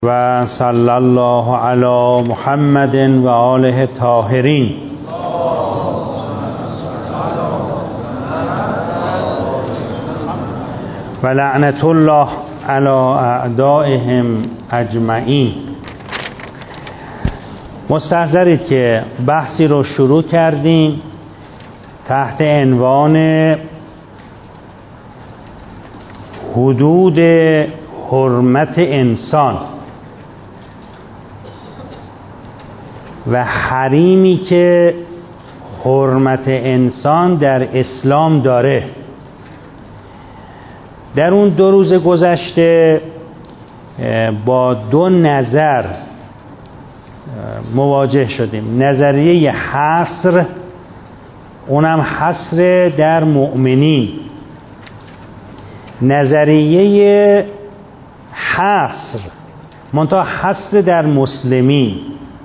و صلی الله علی محمد و آله الطاهرین. و لعنت الله علی اعدائهم اجمعین. مستحضرید که بحثی رو شروع کردیم تحت عنوان حدود حرمت انسان و حریمی که حرمت انسان در اسلام داره. در اون 2 روز گذشته با 2 نظر مواجه شدیم. نظریه حصر، اونم حصر در مؤمنین. نظریه حصر منتها حصر در مسلمین.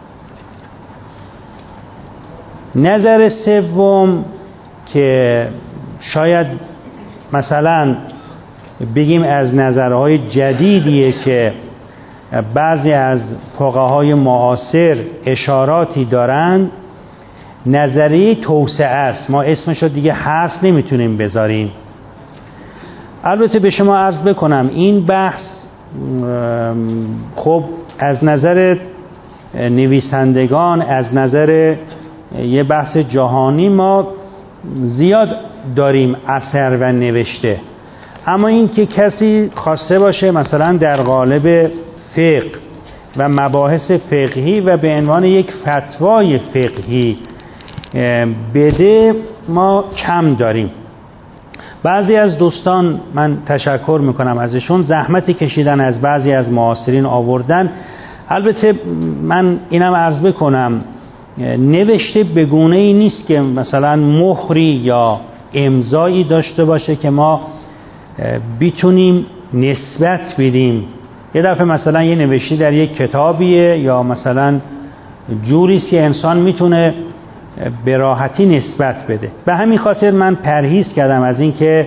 نظر سوم که شاید مثلا بگیم از نظرهای جدیدیه که بعضی از فقهای معاصر اشاراتی دارند، نظریه توسعه است. ما اسمشو دیگه حصر نمیتونیم بذاریم. البته به شما عرض بکنم این بحث خب از نظر نویسندگان، از نظر یه بحث جهانی ما زیاد داریم اثر و نوشته، اما این که کسی خواسته باشه مثلا در قالب فقه و مباحث فقهی و به عنوان یک فتوای فقهی بده ما کم داریم. بعضی از دوستان من تشکر میکنم ازشون، زحمتی کشیدن از بعضی از معاصرین آوردن. البته من اینم عرض بکنم نوشته به گونه‌ای نیست که مثلا مهری یا امضایی داشته باشه که ما بیتونیم نسبت بدیم. یه دفعه مثلا یه نوشته در یک کتابیه یا مثلا جوریست که انسان میتونه به راحتی نسبت بده. به همین خاطر من پرهیز کردم از این که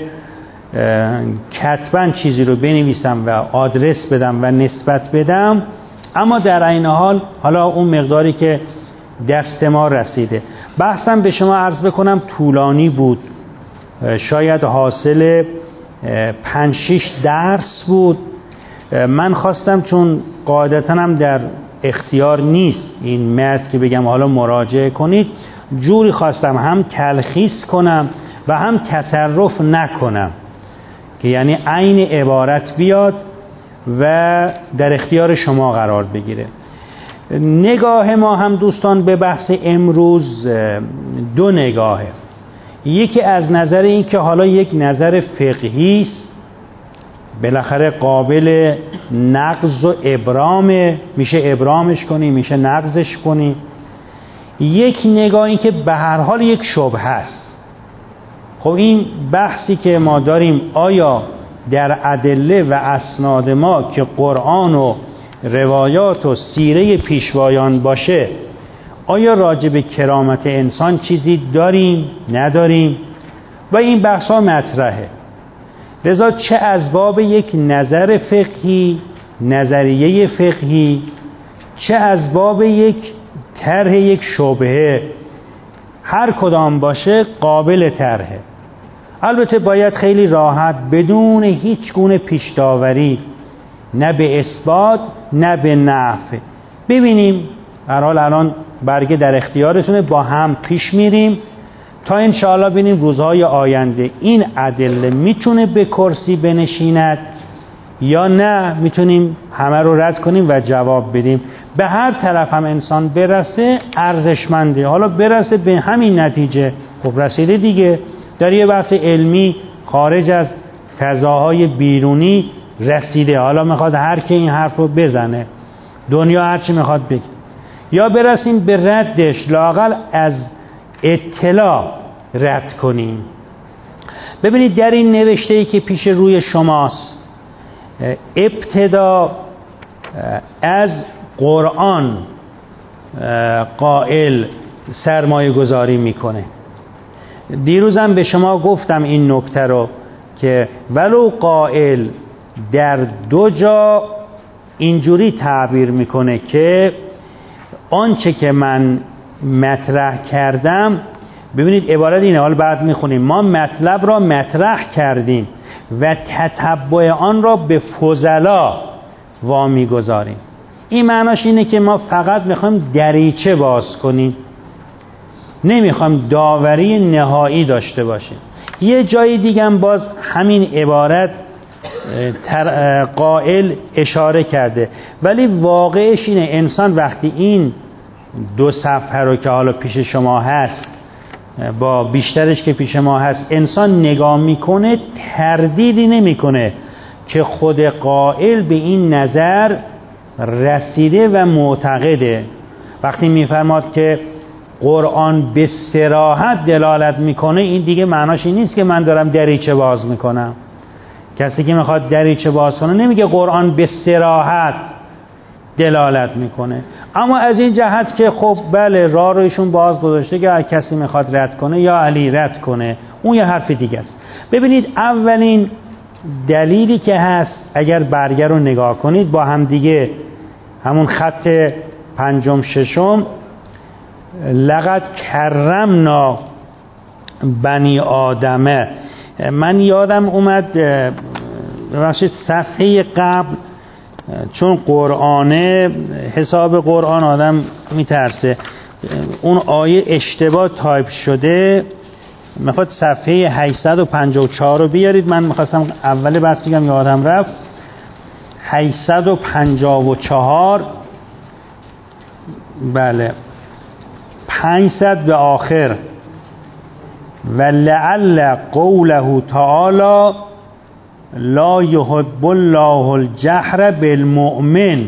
کتباً چیزی رو بنویسم و آدرس بدم و نسبت بدم، اما در عین حال حالا اون مقداری که دست ما رسیده. بحثم به شما عرض بکنم طولانی بود، شاید حاصل 5-6 درس بود. من خواستم چون قاعدتاً هم در اختیار نیست این متن که بگم حالا مراجعه کنید، جوری خواستم هم تلخیص کنم و هم تصرف نکنم که یعنی عین عبارت بیاد و در اختیار شما قرار بگیره. نگاه ما هم دوستان به بحث امروز 2 نگاهه. یکی از نظر این که حالا یک نظر فقهی است، بالاخره قابل نقض و ابرام، میشه ابرامش کنی میشه نقضش کنی. یک نگاه این که به هر حال یک شبهه است. خب این بحثی که ما داریم آیا در ادله و اسناد ما که قرآن و روایات و سیره پیشوایان باشه، آیا راجع به کرامت انسان چیزی داریم نداریم؟ و این بحث ها مطرحه. لذا چه از باب یک نظر فقهی، نظریه فقهی، چه از باب یک طرح یک شبهه، هر کدام باشه قابل طرحه. البته باید خیلی راحت بدون هیچ گونه پیش داوری، نه به اثبات نه به نفی. ببینیم هر حال الان برگه در اختیارتونه، با هم پیش میریم تا انشاءالله ببینیم روزهای آینده این ادله میتونه به کرسی بنشیند یا نه میتونیم همه رو رد کنیم و جواب بدیم. به هر طرف هم انسان برسه ارزشمنده. حالا برسه به همین نتیجه، خب رسیده دیگه، در یه بحث علمی خارج از فضاهای بیرونی رسیده، حالا میخواد هر کی این حرف رو بزنه، دنیا هرچی میخواد بگه، یا برسیم به ردش، لااقل از اطلاع رد کنیم. ببینید در این نوشته‌ای که پیش روی شماست، ابتدا از قرآن قائل سرمایه گذاری میکنه. دیروزم به شما گفتم این نکته رو که ولو قائل در 2 جا اینجوری تعبیر میکنه که آنچه که من مطرح کردم، ببینید عبارت اینه، حالا بعد میخونیم، ما مطلب را مطرح کردیم و تتبع آن را به فضلا وامی گذاریم. این معناش اینه که ما فقط میخوایم دریچه باز کنیم، نمیخوایم داوری نهایی داشته باشیم. یه جای دیگه هم باز همین عبارت قائل اشاره کرده، ولی واقعش اینه انسان وقتی این 2 صفحه رو که حالا پیش شما هست با بیشترش که پیش ما هست انسان نگاه میکنه، تردیدی نمیکنه که خود قائل به این نظر رسیده و معتقده. وقتی میفرماد که قرآن به صراحت دلالت میکنه، این دیگه معناش این نیست که من دارم دریچه باز میکنم. کسی که میخواد دریچه باز کنه نمیگه قرآن به صراحت دلالت میکنه، اما از این جهت که خب بله راه رو ایشون باز گذاشته که هر کسی میخواد رد کنه یا علی رد کنه، اون یه حرف دیگه است. ببینید اولین دلیلی که هست، اگر برگه رو نگاه کنید با هم دیگه، همون خط 5 و 6، لقد کرمنا بنی آدمه. من یادم اومد ببخشید صفحه قبل، چون قرآنه حساب قرآن آدم میترسه، اون آیه اشتباه تایپ شده، میخواد صفحه 854 رو بیارید. من میخواستم اول بس بگم یادم رفت. 854 بله 500 به آخر، و لعل قوله تعالی لا يحب الله الجهر بالمؤمن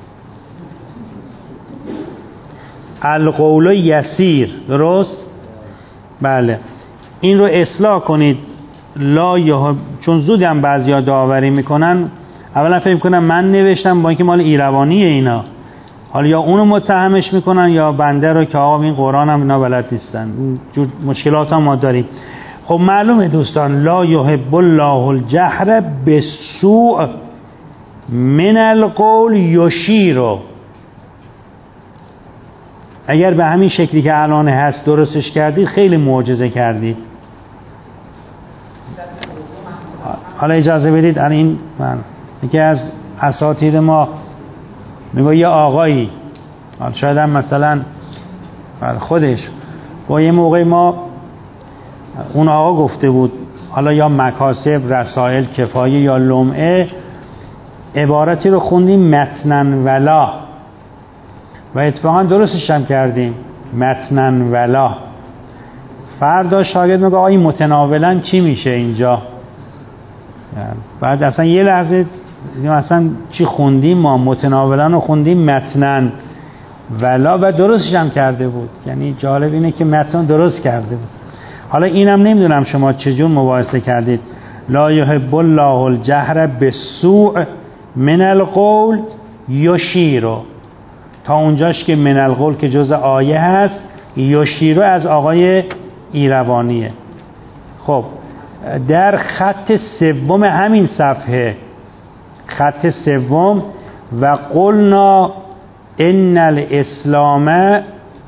القول یسیر. درست؟ بله، این رو اصلاح کنید. لا يحب، چون زودی هم بعضیا داوری میکنن، اولا فکر کنم من نوشتم با اینکه مال ایروانیه اینا، حالا یا اونو متهمش میکنن یا بنده رو که آقا این قرآن هم اینا بلد نیستن. جور مشکلات هم ما داریم. خب معلومه دوستان، لا یحب الله الجهر بالسوء من القول یشیرو. اگر به همین شکلی که الان هست درستش کردید خیلی معجزه کردید. حالا اجازه بدید، این من یکی از اساتید ما میگه یه آقایی، شاید هم مثلا خودش با یه موقع ما اون آقا گفته بود، حالا یا مکاسب، رسائل، کفایه یا لمعه، عبارتی رو خوندیم متنن ولا، و اتفاقا درستش هم کردیم متنن ولا. فردا شاگرد میگه آقا این متناولا چی میشه اینجا؟ بعد اصلا یه لحظه اصلا چی خوندیم ما؟ متناولا رو خوندیم متنن ولا، و درستش هم کرده بود. یعنی جالب اینه که متن درست کرده بود. حالا اینم نمیدونم شما چجور مباحثه کردید. لا یحب الله الجهر بالسوء من القول یشیرو، تا اونجاش که من القول که جزء آیه هست، یشیرو از آقای ایروانیه. خب در خط 3 همین صفحه، خط 3، و قلنا ان الاسلام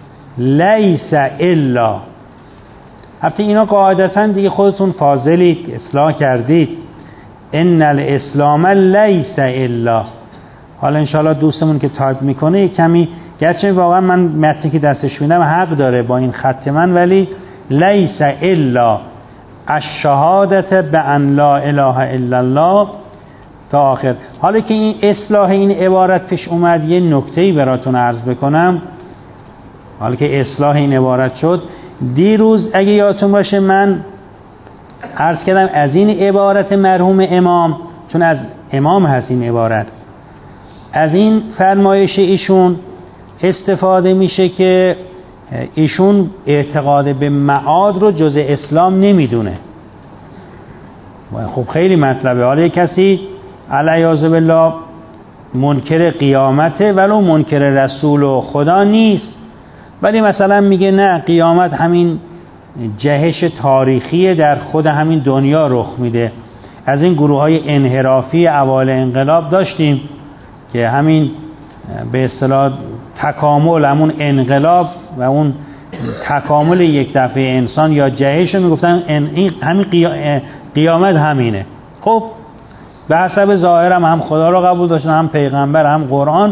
لیس الا. البته اینا قاعدتا دیگه خودتون فاضلید، اصلاح کردید. ان الاسلام لیس الا. حالا انشالله دوستمون که تایپ میکنه یک کمی، گرچه واقعا من متنی که دستش میدم حق داره با این خط من، ولی لیس الا الشهادت بان لا اله الا الله تا آخر. حالا که این اصلاح این عبارت پیش اومد، یه نکته‌ای براتون عرض بکنم. حالا که اصلاح این عبارت شد، دیروز اگه یادتون باشه من عرض کردم از این عبارت مرحوم امام، چون از امام هست این عبارت، از این فرمایش ایشون استفاده میشه که ایشون اعتقاد به معاد رو جزء اسلام نمیدونه. خب خیلی مطلبه. حالا یک کسی علیاذ بالله منکر قیامته ولو منکر رسول و خدا نیست، ولی مثلا میگه نه قیامت همین جهش تاریخی در خود همین دنیا رخ میده. از این گروه های انحرافی اوایل انقلاب داشتیم که همین به اصطلاح تکامل، همون انقلاب و اون تکامل یک دفعه انسان یا جهش رو میگفتن همین قیامت همینه. خب به حسب ظاهرم هم خدا رو قبول داشتن، هم پیغمبر، هم قرآن.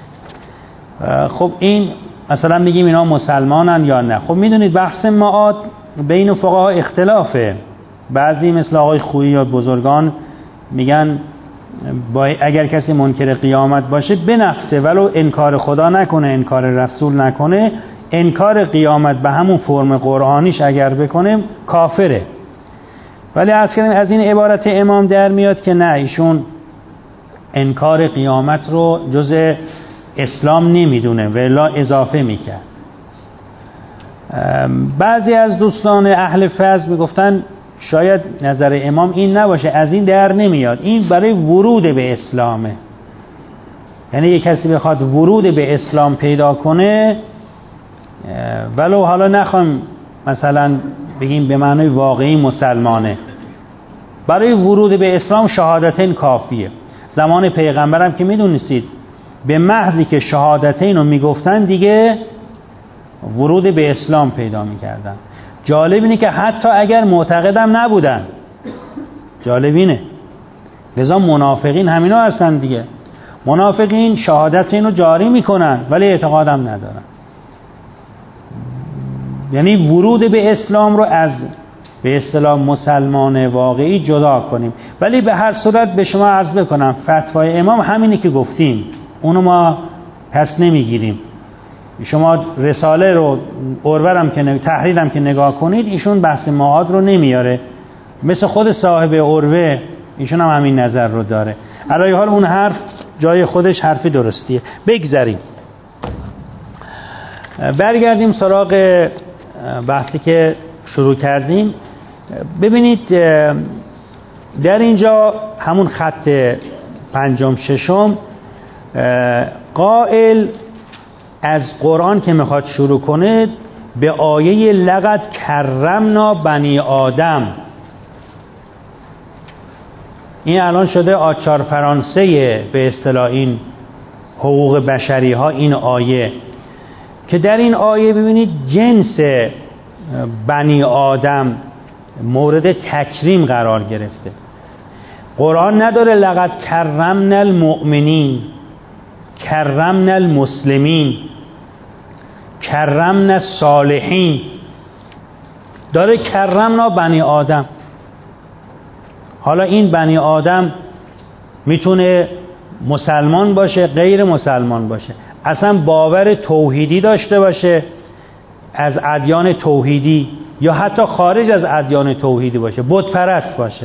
خب این مثلا میگیم اینا مسلمانن یا نه. خب میدونید بحث معاد بین فقها اختلافه. بعضی مثل آقای خویی یا بزرگان میگن اگر کسی منکر قیامت باشه بنفسه، ولو انکار خدا نکنه، انکار رسول نکنه، انکار قیامت به همون فرم قرآنیش اگر بکنه کافره. ولی از این عبارت امام در میاد که نه، ایشون انکار قیامت رو جز اسلام نمیدونه و الا اضافه میکرد. بعضی از دوستان اهل فضل میگفتن شاید نظر امام این نباشه، از این در نمیاد، این برای ورود به اسلامه. یعنی یک کسی بخواد ورود به اسلام پیدا کنه، ولو حالا نخوام مثلا بگیم به معنای واقعی مسلمانه، برای ورود به اسلام شهادتین کافیه. زمان پیغمبرم که میدونستید به محضی که شهادتین رو میگفتن دیگه ورود به اسلام پیدا میکردن. جالب اینه که حتی اگر معتقدم نبودن، جالب اینه، لذا منافقین همینا هستن دیگه. منافقین شهادتین رو جاری میکنن ولی اعتقادم ندارن. یعنی ورود به اسلام رو از به اصطلاح مسلمان واقعی جدا کنیم. ولی به هر صورت به شما عرض بکنم فتوای امام همینه که گفتیم، اونو ما پس نمیگیریم. شما رساله رو اورورم که تحریرم که نگاه کنید، ایشون بحث معاد رو نمیاره، مثل خود صاحب اروه ایشون هم همین نظر رو داره. علی حال اون حرف جای خودش حرفی درستیه. بگذاریم برگردیم سراغ بحثی که شروع کردیم. ببینید در اینجا همون خط پنجم ششم قائل از قرآن که میخواد شروع کنه به آیه لقد کرمنا بنی آدم، این الان شده آچار فرانسه به اصطلاح این حقوق بشری ها، این آیه که در این آیه ببینید جنس بنی آدم مورد تکریم قرار گرفته. قرآن نداره لقد کرمنا المؤمنین، کرمنا المسلمین، کرمنا الصالحین، داره کرمنا بنی آدم. حالا این بنی آدم میتونه مسلمان باشه، غیر مسلمان باشه، اصلا باور توحیدی داشته باشه از ادیان توحیدی، یا حتی خارج از ادیان توحیدی باشه، بت پرست باشه.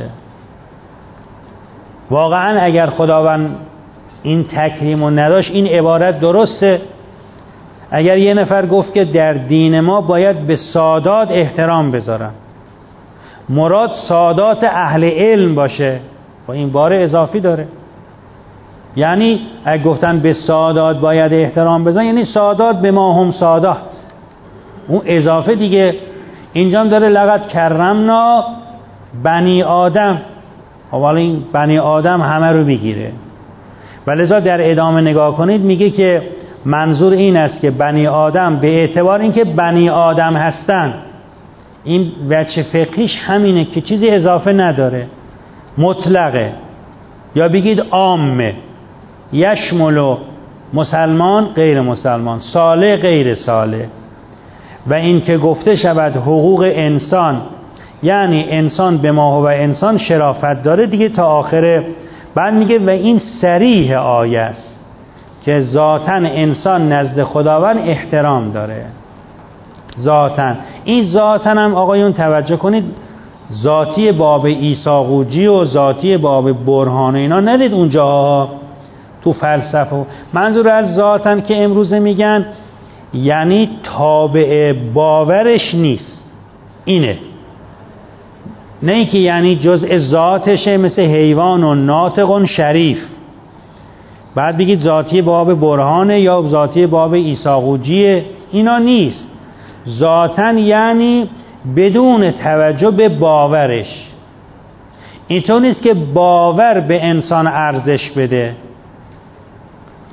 واقعا اگر خداوند این تکریمو نداشت این عبارت درسته. اگر یه نفر گفت که در دین ما باید به سادات احترام بذارن، مراد سادات اهل علم باشه، با این بار اضافی داره. یعنی اگه گفتن به سادات باید احترام بذارن یعنی سادات به ما هم سادات، اون اضافه دیگه. اینجا هم داره لقد کرمنا بنی آدم، حالا این بنی آدم همه رو میگیره. ولذا در ادامه نگاه کنید میگه که منظور این است که بنی آدم به اعتبار اینکه بنی آدم هستن، این وجه فقهیش همینه که چیزی اضافه نداره، مطلقه، یا بگید عامه، یشمل مسلمان غیر مسلمان، صالح غیر صالح. و این که گفته شود حقوق انسان، یعنی انسان به ما و انسان شرافت داره دیگه تا آخره. بعد میگه و این صریح آیه است که ذاتاً انسان نزد خداوند احترام داره. ذاتاً، این ذاتاً هم آقایون توجه کنید، ذاتی باب عیساقوجی و ذاتی باب برهان اینا ندید اونجا تو فلسفه. منظور از ذاتاً که امروزه میگن یعنی تابع باورش نیست، اینه، نه اینکه یعنی جزء ذاتشه مثل حیوان و ناطق و شریف. بعد بگید ذاتی باب برهانه یا ذاتی باب عیساقوجیه، اینا نیست. ذاتاً یعنی بدون توجه به باورش. اینطور نیست که باور به انسان ارزش بده.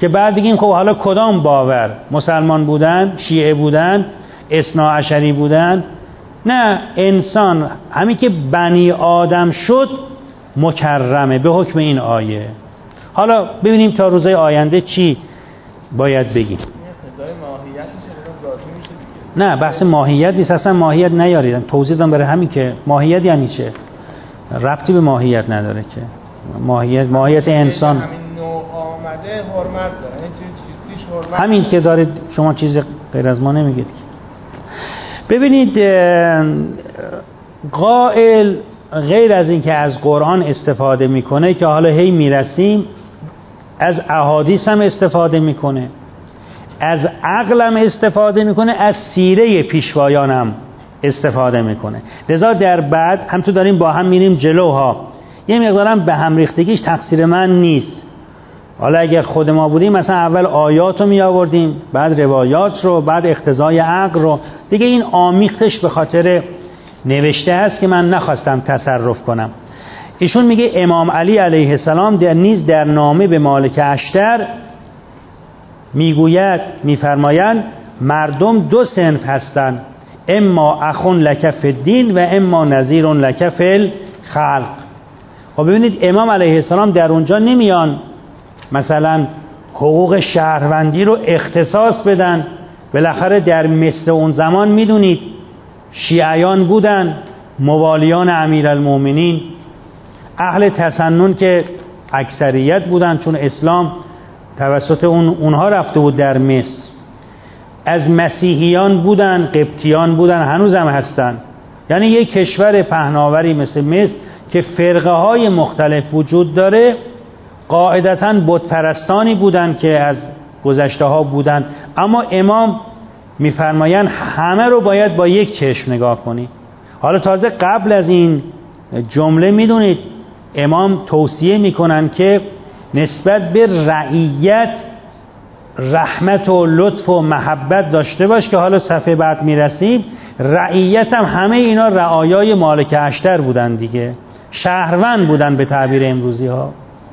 که بعد بگیم خب حالا کدام باور، مسلمان بودن، شیعه بودن، اثناعشری بودن؟ نه، انسان همین که بنی آدم شد مکرمه به حکم این آیه. حالا ببینیم تا روزهای آینده چی باید بگیم. نه بحث ماهیت نیست، اصلا ماهیت نیاریدم، توضیح دادم برای همین که ماهیت یعنی چه، ربطی به ماهیت نداره که. ماهیت انسان همین نوع آمده حرمت داره، چیزیش حرمت همین که دارید شما چیز غیر از ما نمیگید. ببینید قائل غیر از این که از قرآن استفاده میکنه که حالا هی میرسیم، از احادیث هم استفاده میکنه، از عقل هم استفاده میکنه، از سیره پیشوایان هم استفاده میکنه. لذا در بعد هم تو داریم با هم میریم جلوها، یه مقدارم به هم ریختگیش تقصیر من نیست. حالا اگر خود ما بودیم مثلا اول آیات رو می آوردیم، بعد روایات رو، بعد اقتضای عقل رو، دیگه این آمیختش به خاطر نوشته هست که من نخواستم تصرف کنم. ایشون میگه امام علی علیه السلام در نامه به مالک اشتر میفرمایند مردم دو صنف هستند، اما اخون لک فی الدین و اما نذیر لک فی الخلق. خب ببینید امام علیه السلام در اونجا نمیان مثلا حقوق شهروندی رو اختصاص بدن. بالاخره در مثل اون زمان میدونید شیعیان بودن، موالیان امیرالمومنین، اهل تسنن که اکثریت بودن چون اسلام توسط اونها رفته بود در مصر. از مسیحیان بودن، قبطیان بودن، هنوز هم هستن. یعنی یک کشور پهناوری مثل مصر که فرقه های مختلف وجود داره، قاعدتاً بت پرستانی بودن که از گذشته ها بودن، اما امام میفرمایند همه رو باید با یک چشم نگاه کنی. حالا تازه قبل از این جمله میدونید امام توصیه میکنن که نسبت به رعیت رحمت و لطف و محبت داشته باش، که حالا صفحه بعد میرسیم. رعیت هم همه اینا رعایای مالک اشتر بودن دیگه، شهروند بودن به تعبیر امروزی ها.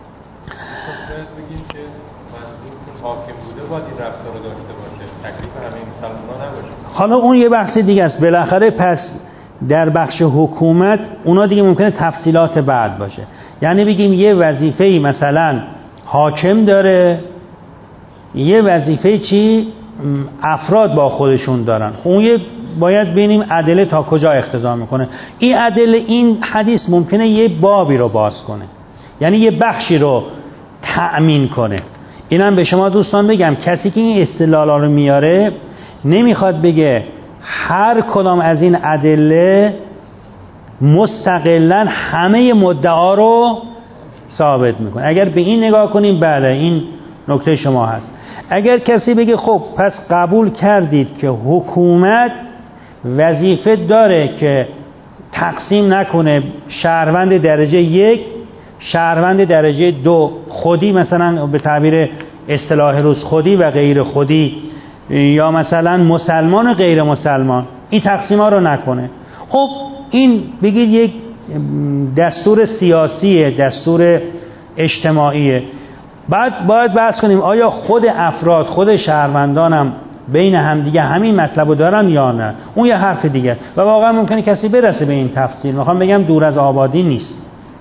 بگیم که منظور حاکم بوده باید این رفتار رو داشته باشه، تکلیف همه مسلمان‌ها نباشه. حالا اون یه بحث دیگه است. بالاخره پس در بخش حکومت اونا دیگه ممکنه تفصیلات بعد باشه. یعنی بگیم یه وظیفه‌ای مثلا حاکم داره، یه وظیفه چی افراد با خودشون دارن. اون یه باید ببینیم ادله تا کجا اقتضا میکنه. این ادله، این حدیث ممکنه یه بابی رو باز کنه، یعنی یه بخشی رو تأمین کنه. اینم به شما دوستان بگم، کسی که این استدلالا رو میاره نمیخواد بگه هر کدام از این ادله مستقلاً همه مدعا رو ثابت میکنه. اگر به این نگاه کنیم بله این نکته شما هست. اگر کسی بگه خب پس قبول کردید که حکومت وظیفه داره که تقسیم نکنه شهروند درجه 1 شهروند درجه 2، خودی مثلا به تعبیر اصطلاح روز خودی و غیر خودی، یا مثلا مسلمان و غیر مسلمان، این تقسیم ها رو نکنه. خب این بگید یک دستور سیاسیه، دستور اجتماعیه. بعد باید بحث کنیم آیا خود افراد، خود شهروندان هم بین هم دیگه همین مطلب رو دارن یا نه. اون یه حرف دیگه و واقعا ممکنه کسی برسه به این تفصیل. میخوام بگم دور از آبادی نیست.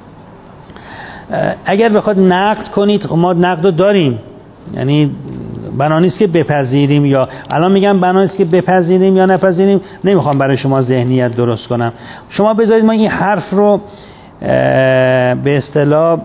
اگر بخواد نقد کنید، ما نقد رو داریم، یعنی بنا نیست که بپذیریم، یا الان میگم بنا نیست که بپذیریم یا نپذیریم، نمیخوام برای شما ذهنیت درست کنم. شما بذارید ما این حرف رو به اصطلاح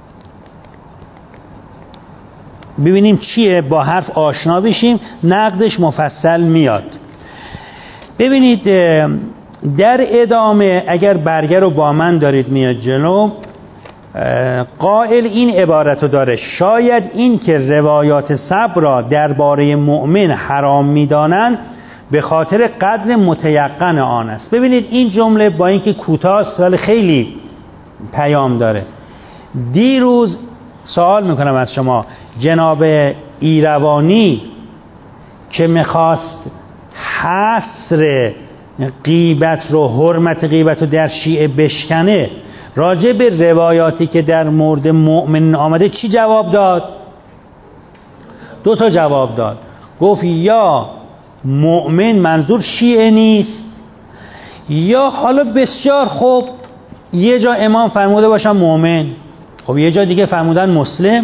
ببینیم چیه، با حرف آشنا بشیم، نقدش مفصل میاد. ببینید در ادامه اگر برگه رو با من دارید میاد جلو، قائل این عبارت رو داره: شاید این که روایات صبر را درباره مؤمن حرام میدانند به خاطر قدر متیقن آن است. ببینید این جمله با اینکه کوتاست ولی خیلی پیام داره. دیروز سوال میکنم از شما، جناب ایروانی که میخواست حصر غیبت رو، حرمت غیبت رو در شیعه بشکنه، راجع به روایاتی که در مورد مؤمن آمده چی جواب داد؟ دو تا جواب داد. گفت یا مؤمن منظور شیعه نیست، یا حالا بسیار خوب یه جا امام فرموده باشن مؤمن، خب یه جا دیگه فرمودن مسلم،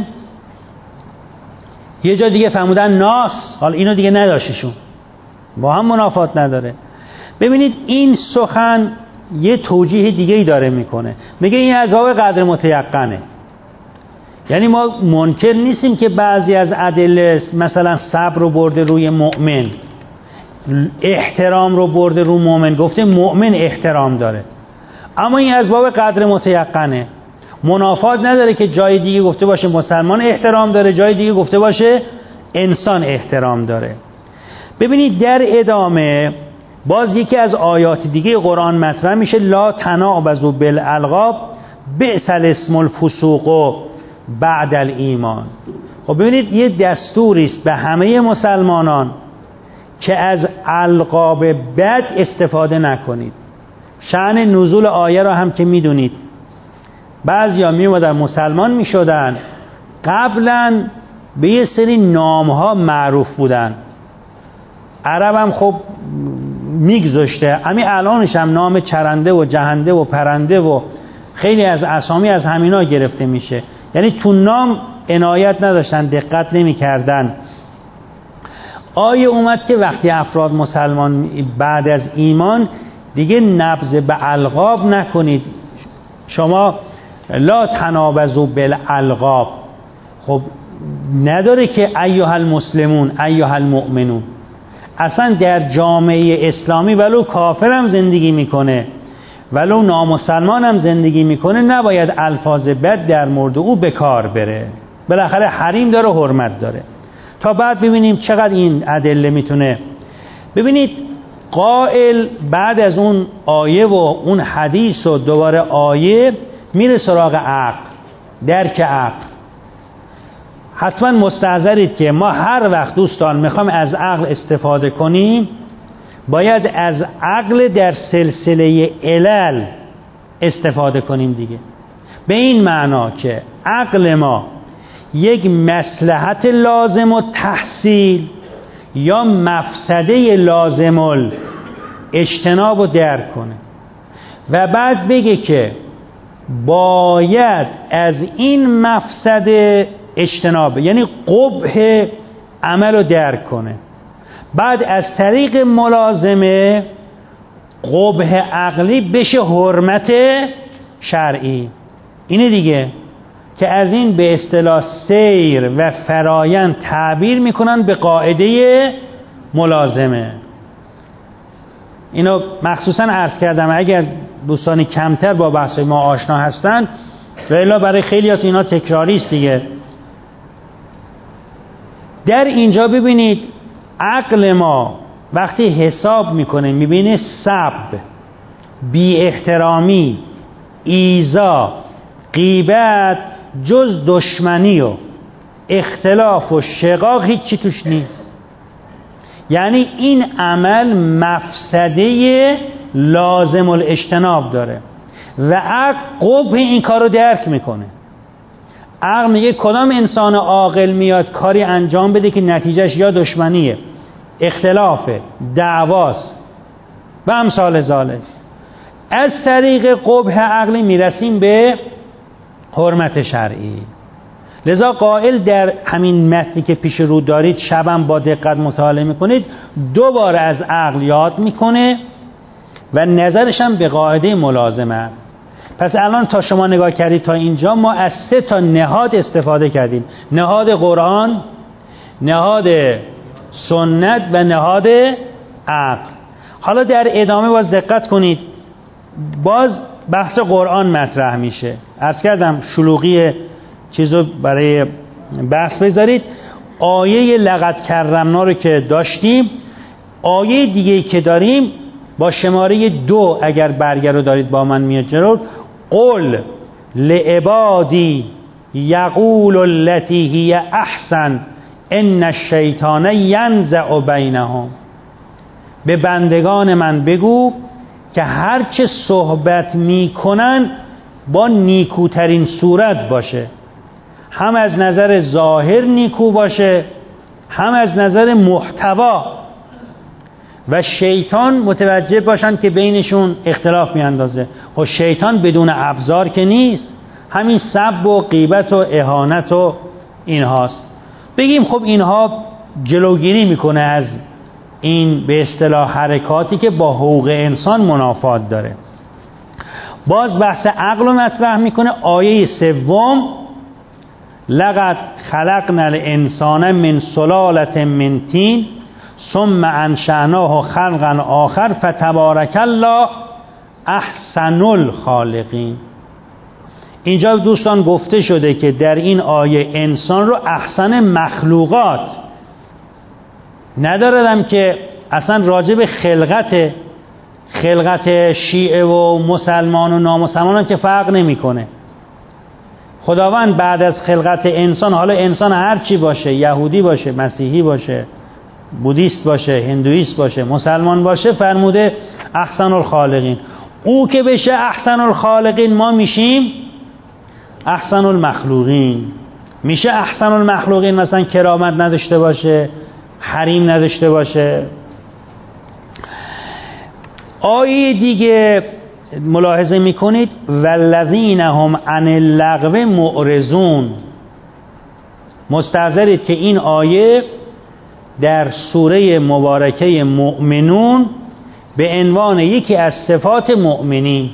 یه جا دیگه فرمودن ناس، حالا اینو دیگه نداشتشون، با هم منافات نداره. ببینید این سخن یه توجیه دیگه ای داره میکنه، میگه این از باب قدر متیقنه. یعنی ما منکر نیستیم که بعضی از ادله مثلا صبر رو برده روی مؤمن، احترام رو برده روی مؤمن، گفته مؤمن احترام داره، اما این از باب قدر متیقنه، منافات نداره که جای دیگه گفته باشه مسلمان احترام داره، جای دیگه گفته باشه انسان احترام داره. ببینید در ادامه باز یکی از آیات دیگه قرآن مطرح میشه، لا تنابزوا بالالقاب بئس الاسم الفسوق بعد الایمان. خب ببینید یه دستوری است به همه مسلمانان که از القاب بد استفاده نکنید. شأن نزول آیه را هم که میدونید، بعضیا میومدن مسلمان میشدن، قبلا به یه سری نامها معروف بودن، عرب هم خب میگذاشته، همین الانش هم نام چرنده و جهنده و پرنده و خیلی از اسامی از همینا گرفته میشه، یعنی تو نام عنایت نداشتن، دقت نمیکردن. آیه اومد که وقتی افراد مسلمان بعد از ایمان دیگه نبض به القاب نکنید، شما لا تنابزوا بالالقاب، خب نداره که ایها المسلمون ایها المؤمنون. اصلا در جامعه اسلامی ولو کافر هم زندگی میکنه، ولو نامسلمان هم زندگی میکنه، نباید الفاظ بد در مورد او به کار بره، بالاخره حریم داره، حرمت داره. تا بعد ببینیم چقدر این ادله میتونه. ببینید قائل بعد از اون آیه و اون حدیث و دوباره آیه میره سراغ عقل، درک عقل. حتما مستحضرید که ما هر وقت دوستان میخوام از عقل استفاده کنیم باید از عقل در سلسله علل استفاده کنیم دیگه، به این معنا که عقل ما یک مصلحت لازم و تحصیل یا مفسده لازم اجتناب رو درک کنه و بعد بگه که باید از این مفسده اجتناب، یعنی قبح عمل رو درک کنه، بعد از طریق ملازمه قبح عقلی بشه حرمت شرعی. اینه دیگه که از این به اصطلاح سیر و فرایند تعبیر میکنن به قاعده ملازمه. اینو مخصوصا عرض کردم اگر دوستانی کمتر با بحث ما آشنا هستن، و الا برای خیلیات اینا تکراری است دیگه. در اینجا ببینید عقل ما وقتی حساب میکنه میبینه سب، بی احترامی، ایذا، غیبت جز دشمنی و اختلاف و شقاق هیچی توش نیست، یعنی این عمل مفسده لازم الاجتناب داره و عقل قبح این کار رو درک میکنه. عقل میگه کدام انسان عاقل میاد کاری انجام بده که نتیجهش یا دشمنیه، اختلافه، دعواست و امثال ذالک. از طریق قبح عقلی میرسیم به حرمت شرعی. لذا قائل در همین متنی که پیش رو دارید شبم با دقت مطالعه میکنید دوباره از عقل یاد میکنه و نظرش هم به قاعده ملازمه است. پس الان تا شما نگاه کردید تا اینجا ما از 3 تا نهاد استفاده کردیم، نهاد قرآن، نهاد سنت و نهاد عقل. حالا در ادامه باز دقت کنید، باز بحث قرآن مطرح میشه. عرض کردم شلوغی چیزو برای بحث بذارید. آیه لقد کرمنا رو که داشتیم، آیه دیگه که داریم با شماره 2 اگر برگه رو دارید با من میاد جلو، قل لعبادی یقول التی هی احسن ان الشیطان ینزع بینهم. به بندگان من بگو که هرچه صحبت میکنن با نیکوترین صورت باشه، هم از نظر ظاهر نیکو باشه هم از نظر محتوا و شیطان متوجه باشن که بینشون اختلاف میاندازه. خب شیطان بدون ابزار که نیست، همین سب و غیبت و اهانت و اینهاست. بگیم خب اینها جلوگیری میکنه از این به اصطلاح حرکاتی که با حقوق انسان منافات داره. باز بحث عقل رو مطرح میکنه. آیه 3: لقد خلقنا الانسان من سلالة من طین ثم انشأناه خلقا آخر فتبارک الله احسن الخالقین. اینجا دوستان گفته شده که در این آیه انسان رو احسن مخلوقات نداردم که اصلا راجع به خلقت شیعه و مسلمان و نامسلمان که فرق نمیکنه. خداوند بعد از خلقت انسان، حالا انسان هر چی باشه، یهودی باشه، مسیحی باشه، بودیست باشه، هندویست باشه، مسلمان باشه، فرموده احسن الخالقین. او که بشه احسن الخالقین، ما میشیم احسن المخلوقین. میشه احسن المخلوقین مثلا کرامت نداشته باشه، حریم نداشته باشه. آیه دیگه ملاحظه میکنید والذین هم عن اللغو معرضون. مستحضرید که این آیه در سوره مبارکه مؤمنون به عنوان یکی از صفات مؤمنین.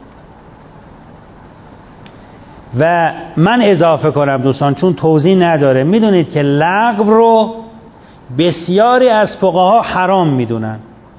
و من اضافه کنم دوستان چون توضیح نداره، میدونید که لغو رو بسیاری از فقها حرام میدونن،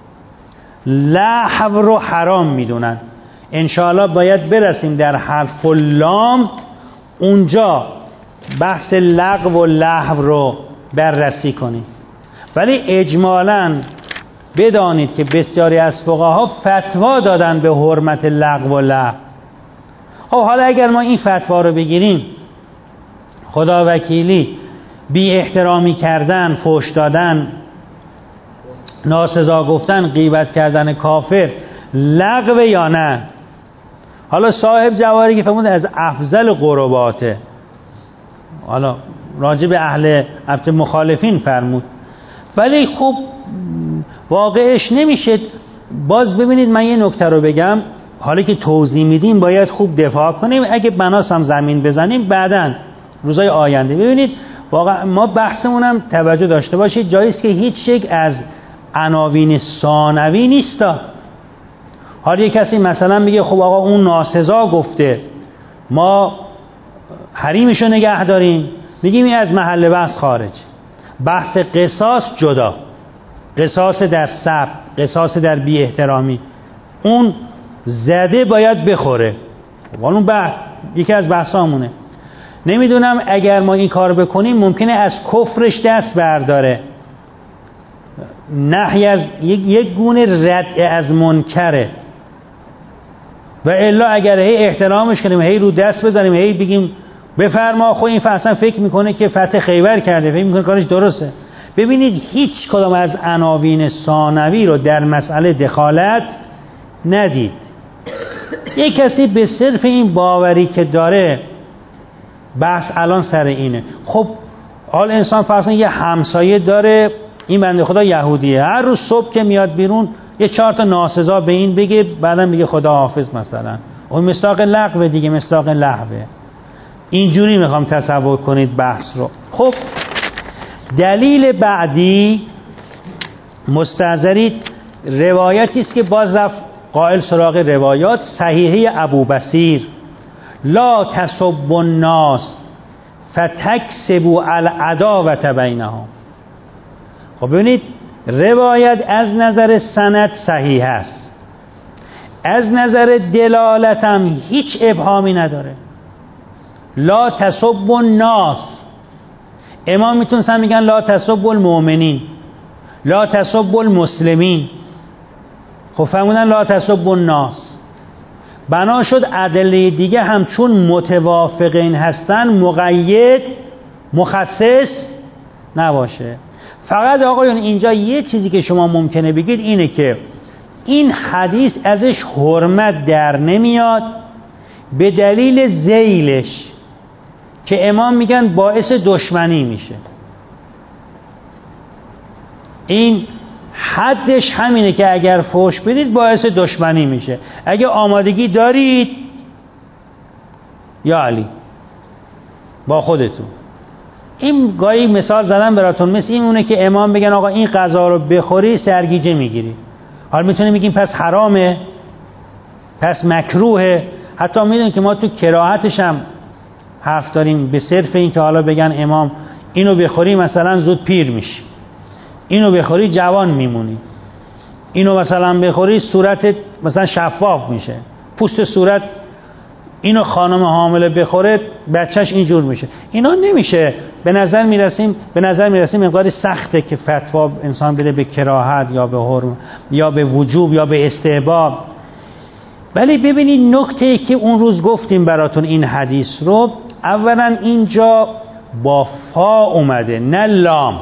لهو رو حرام میدونن. انشاءالله باید برسیم در حرف اللام، اونجا بحث لغو و لهو رو بررسی کنیم. ولی اجمالاً بدانید که بسیاری از فقها فتوا دادن به حرمت لغو و لهو. خب حالا اگر ما این فتوا رو بگیریم، خدا وکیلی بی احترامی کردن، فحش دادن، ناسزا گفتن، غیبت کردن کافر لغو یا نه؟ حالا صاحب جواهری که فرمود از افضل قرباته، حالا راجع به اهل مخالفین فرمود، ولی خب واقعش نمیشه. باز ببینید من یه نکته رو بگم، حالا که توضیح میدیم باید خوب دفاع کنیم. اگه بناس هم زمین بزنیم بعداً روزای آینده. ببینید واقعا ما بحثمونم توجه داشته باشید، جاییست که هیچ شک از عناوین ثانوی نیستا. حالا یک کسی مثلا میگه خب آقا اون ناسزا گفته، ما حریمشو نگه داریم، میگیم این از محل بحث خارج. بحث قصاص جدا، قصاص در سب، قصاص در بی احترامی، اون زده باید بخوره. اون یکی از بحثامونه. نمیدونم اگر ما این کار بکنیم ممکنه از کفرش دست برداره. نهی از یک گونه رد از منکره. و الا اگر هی احترامش کنیم، هی رو دست بزنیم، هی بگیم بفرما، خب این اصلا فکر میکنه که فتح خیبر کرده، فکر میکنه کارش درسته. ببینید هیچ کدام از عناوین ثانوی رو در مسئله دخالت ندید. یک کسی به صرف این باوری که داره، بحث الان سر اینه. خب حال انسان فرضاً یه همسایه داره، این بنده خدا یهودیه، هر روز صبح که میاد بیرون یه 4 تا ناسزا به این بگه، بعدم میگه خدا حافظ مثلا. اون مصداق لغو دیگه، مصداق لغوه. اینجوری میخوام تصور کنید بحث رو. خب دلیل بعدی مستحضرید روایتی است که باز رفت قائل سراغ روایات. صحیحه ابوبصیر لا تسبوا الناس فتکسبوا العداوة بینهم. خب ببینید روایت از نظر سند صحیح است، از نظر دلالت هم هیچ ابهامی نداره. لا تسبوا الناس، امام میتونستن میگن لا تسبوا المؤمنین، لا تسبوا المسلمین. خب فرمودن لا تسبوا الناس. بنا شد ادله دیگه هم چون متوافقین هستن مقید مخصص نباشه. فقط آقایون اینجا یه چیزی که شما ممکنه بگید اینه که این حدیث ازش حرمت در نمیاد به دلیل ذیلش که امام میگن باعث دشمنی میشه. این حدش همینه که اگر فحش بدید باعث دشمنی میشه. اگه آمادگی دارید یا علی با خودتون. این گاهی مثال زدم براتون، مثل این اونه که امام بگن آقا این غذا رو بخوری سرگیجه میگیری. حالا میتونیم بگیم پس حرامه، پس مکروهه. حتی میدونیم که ما تو کراهتش هم حرف داریم، به صرف این که حالا بگن امام اینو بخوری مثلا زود پیر میشی، اینو بخوری جوان میمونی، اینو مثلا بخوری صورتت مثلا شفاف میشه، پوست صورت، اینو خانم حامله بخوره بچهش اینجور میشه. اینا نمیشه. به نظر میرسیم مقدار سخته که فتوا انسان بده به کراهت یا به حرمت یا به وجوب یا به استحباب. ولی ببینید نکته که اون روز گفتیم براتون این حدیث رو، اولا اینجا با فا اومده نه لام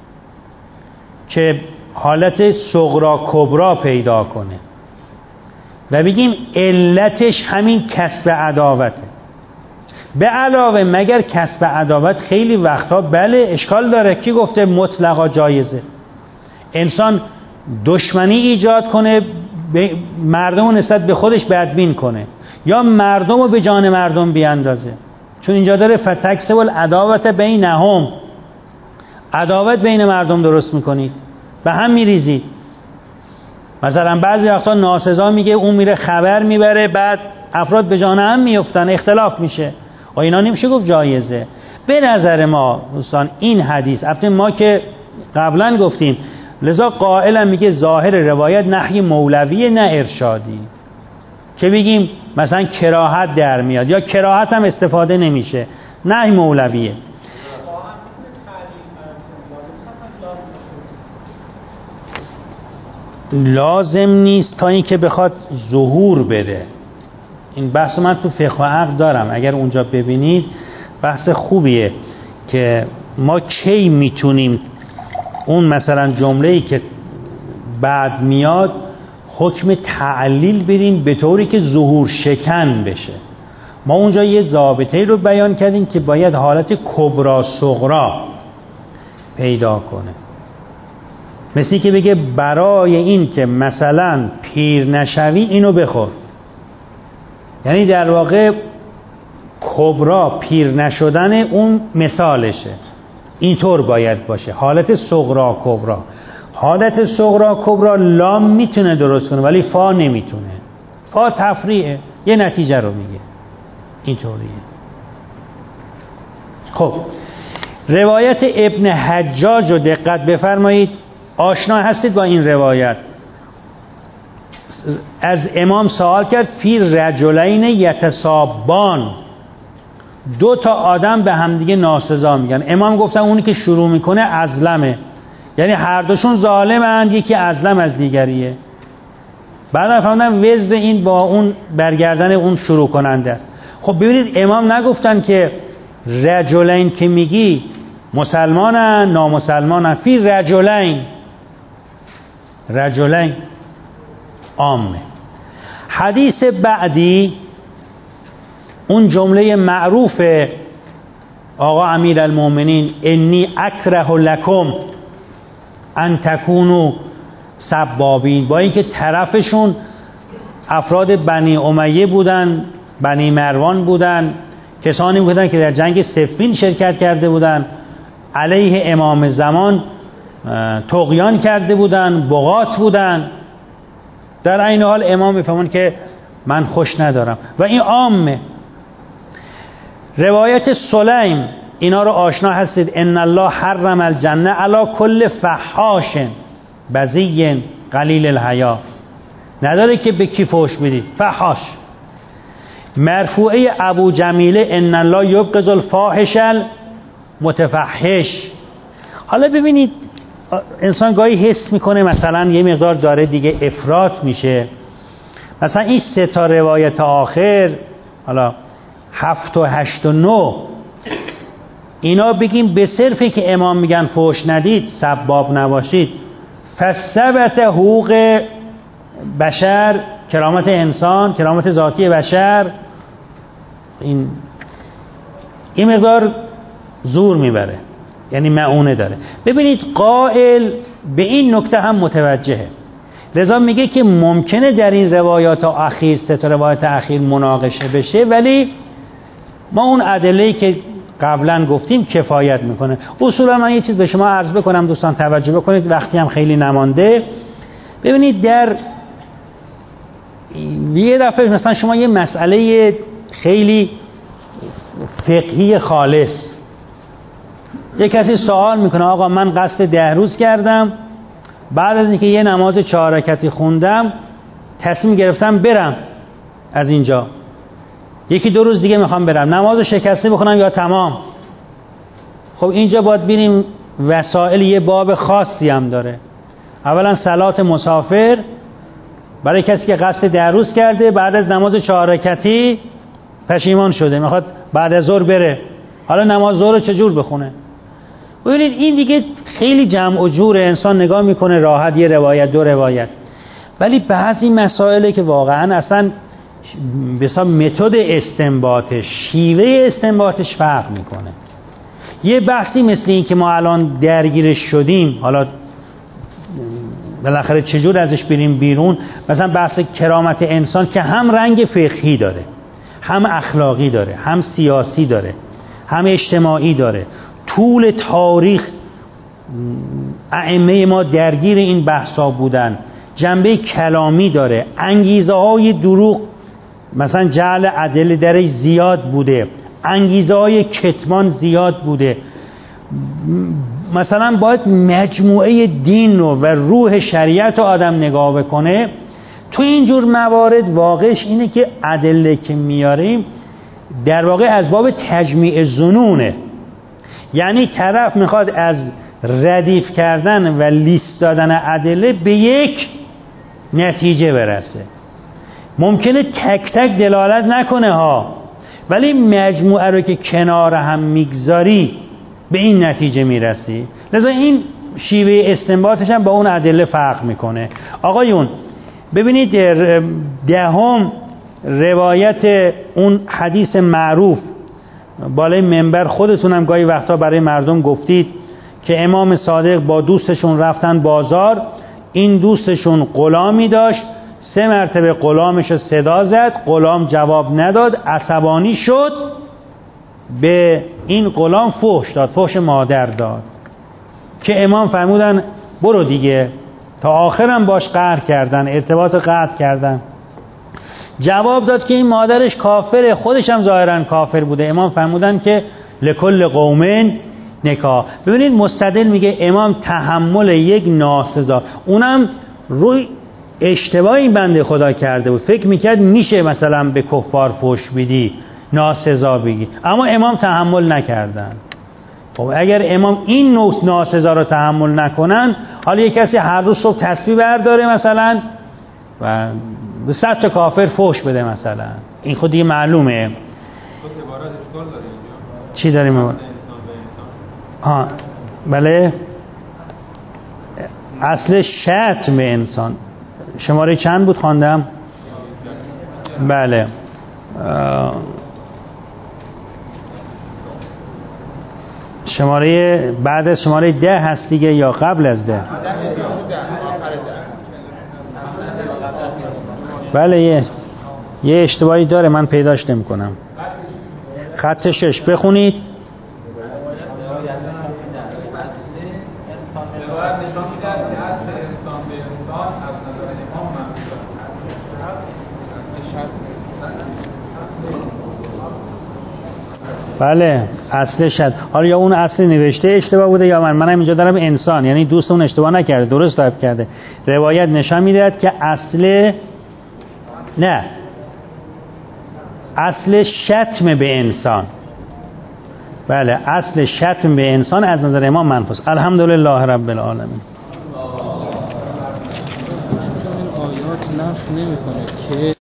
که حالت صغرا کبرا پیدا کنه و بگیم علتش همین کسب عداوته. به علاوه مگر کسب عداوت خیلی وقتا بله اشکال داره، کی گفته مطلقا جایزه؟ انسان دشمنی ایجاد کنه، مردم رو نسبت به خودش بدبین کنه یا مردم رو به جان مردم بیاندازه. چون اینجا داره فتکسب العداوت بینهم، عداوت بین مردم درست میکنید، به هم میریزید. مثلا بعضی وقتا ناسزا میگه، اون میره خبر میبره، بعد افراد به جان هم میفتن، اختلاف میشه. و اینا نمیشه گفت جایزه. به نظر ما دوستان این حدیث، البته ما که قبلا گفتیم لذا قائلم میگه ظاهر روایت نهی مولویه نه ارشادی، که بگیم مثلا کراهت در میاد یا کراهت هم استفاده نمیشه، نهی مولویه. لازم نیست تا اینکه بخواد ظهور بده. این بحث من تو فقه و عقل دارم، اگر اونجا ببینید بحث خوبیه که ما کی میتونیم اون مثلا جمله‌ای که بعد میاد حکم تعلیل بریم به طوری که ظهور شکن بشه. ما اونجا یه ضابطه‌ای رو بیان کردیم که باید حالت کبرا صغرا پیدا کنه. مثلی که بگه برای این که مثلا پیر نشوی اینو بخور، یعنی در واقع کبرا پیر نشدن اون مثالشه. اینطور باید باشه حالت صغرا کبرا. حالت صغرا کبرا لام میتونه درست کنه ولی فا نمیتونه. فا تفریعه، یه نتیجه رو میگه. اینطوریه. خب روایت ابن حجاج رو دقت بفرمایید. آشنا هستید با این روایت؟ از امام سوال کرد فی رجلین یتسابان، دو تا آدم به همدیگه ناسزا میگن. امام گفتن اونی که شروع میکنه ازلمه، یعنی هر دوشون ظالمند، یکی ازلم از دیگریه. بعد فهمیدم وزر این با اون برگردن اون شروع کننده است. خب ببینید امام نگفتن که رجلین که میگی مسلمانن نامسلمانن، فی رجلین، رجلین عامه. حدیث بعدی اون جمله معروف آقا امیرالمومنین انی اکره لکم ان تکونوا سبابین، با اینکه طرفشون افراد بنی امیه بودن، بنی مروان بودن، کسانی بودن که در جنگ صفین شرکت کرده بودن، علیه امام زمان طغیان کرده بودن، بغات بودن. در این حال امام میفهمون که من خوش ندارم و این عامه. روایت سلیم اینا رو آشنا هستید. ان الله حرم الجنه علی کل فحاش بذی قلیل الحیا، نداره که به کی فحش بدید، فحاش. مرفوعه ابو جمیله ان الله یبغض الفاحش المتفحش. حالا ببینید انسان گاهی حس میکنه مثلا یه مقدار داره دیگه افراط میشه. مثلا این سه تا روایت آخر، حالا 7 و 8 و 9، اینا بگیم به صرفی که امام میگن فحش ندید، سباب نباشید، فثبت حقوق بشر، کرامت انسان، کرامت ذاتی بشر، این مقدار زور میبره، یعنی معونه داره. ببینید قائل به این نکته هم متوجهه. لذا میگه که ممکنه در این روایات اخیر، سه تا روایت اخیر مناقشه بشه، ولی ما اون ادله‌ای که قبلا گفتیم کفایت میکنه. اصولا من یه چیز به شما عرض بکنم دوستان، توجه بکنید، وقتی هم خیلی نمانده. ببینید در یه دفعه مثلا شما یه مسئله خیلی فقهی خالص، یه کسی سوال میکنه آقا من قصد 10 روز کردم، بعد از اینکه یه نماز 4 رکعتی خوندم تصمیم گرفتم برم از اینجا، 1-2 روز دیگه میخوام برم، نماز شکسته بخونم یا تمام؟ خب اینجا باید ببینیم وسائل یه باب خاصی هم داره. اولا صلات مسافر برای کسی که قصد 10 روز کرده، بعد از نماز 4 رکعتی پشیمان شده، میخواد بعد از ظهر بره، حالا نماز ظهر رو چجور بخونه؟ ببینید این دیگه خیلی جمع و جور، انسان نگاه میکنه راحت یه روایت 2 روایت، ولی بعضی مسائله که واقعا اصلا بسا متد استنباطش، شیوه استنباطش فرق میکنه. یه بحثی مثل این که ما الان درگیرش شدیم، حالا بالاخره چجور ازش بریم بیرون، مثلا بحث کرامت انسان که هم رنگ فقهی داره، هم اخلاقی داره، هم سیاسی داره، هم اجتماعی داره. طول تاریخ ائمه ما درگیر این بحثا بودن. جنبه کلامی داره، انگیزه های دروغ مثلا جعل ادله درش زیاد بوده، انگیزه های کتمان زیاد بوده. مثلا باید مجموعه دین و روح شریعت رو آدم نگاه بکنه. تو اینجور موارد واقعش اینه که ادله که میاریم در واقع از باب تجمیع ظنونه، یعنی طرف میخواد از ردیف کردن و لیست دادن ادله به یک نتیجه برسه. ممکنه تک تک دلالت نکنه ها، ولی مجموعه رو که کنار هم میگذاری به این نتیجه میرسی. لذا این شیوه استنباطش هم با اون ادله فرق میکنه. آقایون ببینید 10 روایت اون حدیث معروف بالای منبر، خودتونم گاهی وقتا برای مردم گفتید که امام صادق با دوستشون رفتن بازار، این دوستشون غلامی داشت، 3 مرتبه غلامش صدا زد، غلام جواب نداد، عصبانی شد، به این غلام فحش داد، فحش مادر داد، که امام فرمودن برو دیگه، تا آخرم باش قهر کردن، ارتباط قطع کردن. جواب داد که این مادرش کافره، خودش هم ظاهرا کافر بوده. امام فرمودن که لکل قوم نکاح. ببینید مستدل میگه امام تحمل یک ناسزا، اونم روی اشتباهی بنده خدا کرده بود، فکر میکرد میشه مثلا به کفار فحش بدی، ناسزا بگی، اما امام تحمل نکردن. خب اگر امام این نوع ناسزا رو تحمل نکنن، حالا یک کسی هر روز صبح تسبیح برداره مثلا و 100 تا کافر فحش بده مثلا، این خود دیگه معلومه. چی داریم؟ بله، اصل شتم انسان. شماره چند بود خواندم؟ بله، شماره بعد از شماره 10 هست دیگه یا قبل از 10؟ بله، یه اشتباهی داره، من پیداش نمی کنم. خط 6 بخونید. بله، اصل شد. حالا یا اون اصل نوشته اشتباه بوده یا منم اینجا دارم انسان، یعنی دوستمون اشتباه نکرده، درست تایپ کرده. روایت نشان میدهد که اصل شتم به انسان. بله، اصل شتم به انسان از نظر امام منفوس. الحمدلله رب العالمین. آیات نفی نمی‌کنه که